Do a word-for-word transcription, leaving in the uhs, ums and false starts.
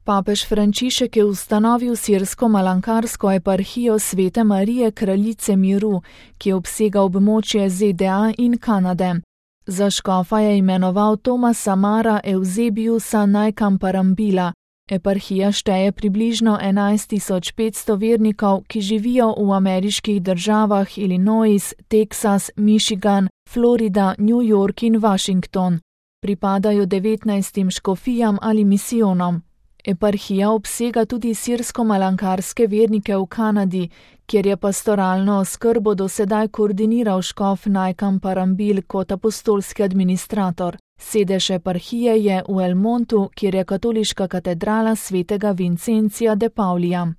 Papež Frančišek je ustanovil sirsko-malankarsko eparhijo Svete Marije Kraljice miru, ki obsega območje Z D A in Kanade. Za škofa je imenoval Tomasa Mara Eusebiusa Najkamparambila. Eparhija šteje približno enajst tisoč petsto vernikov, ki živijo v ameriških državah Illinois, Teksas, Michigan, Florida, New York in Washington. Pripadajo devetnajstim škofijam ali misijonom. Eparhija obsega tudi sirsko-malankarske vernike v Kanadi, kjer je pastoralno oskrbo do sedaj koordiniral škof Najkamparambil kot apostolski administrator. Sedež eparhije je v El Montu, kjer je katoliška katedrala svetega Vincencija de Paulija.